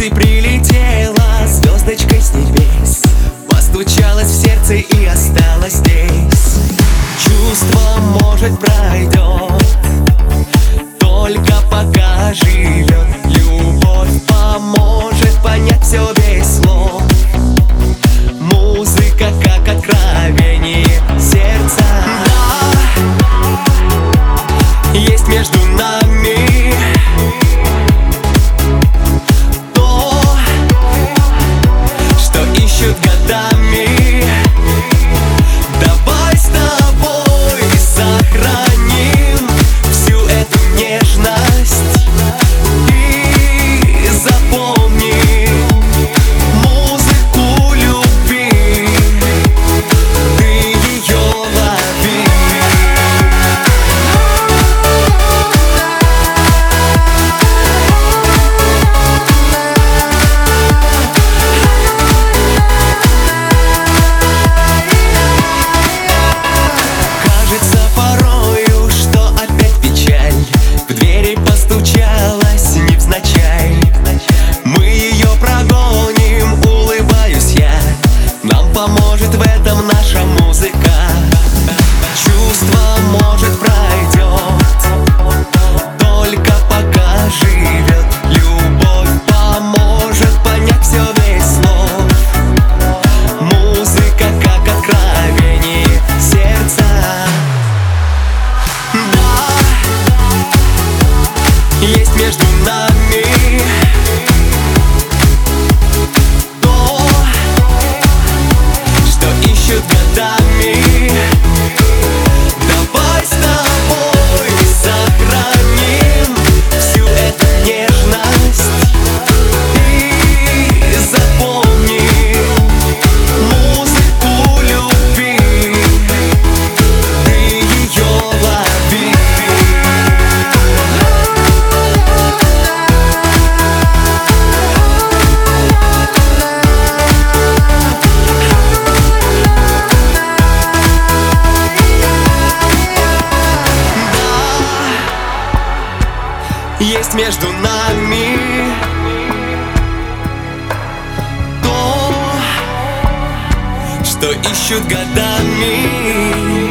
ты прилетела звездочкой с небес, постучалась в сердце и осталась здесь. Чувство, может, пройдет, только пока живет. Любовь поможет понять все без слов. Музыка как откровение сердца. Да, есть между нами то, что ищут годами. Давай с тобой сохраним всю эту нежность и запомни музыку любви, ты ее лови. Кажется порою, что опять печаль в двери постучалась невзначай. Мы ее прогоним, улыбаюсь я, нам поможет в этом наша музыка. Чувство, может, пройдет, только пока живет. Любовь поможет понять все без слов. Музыка как откровение сердца. Да, есть между нами то, что ищут годами. Давай с тобой сохраним всю эту нежность и запомни музыку любви, ты ее лови. Есть между нами то, что ищут годами.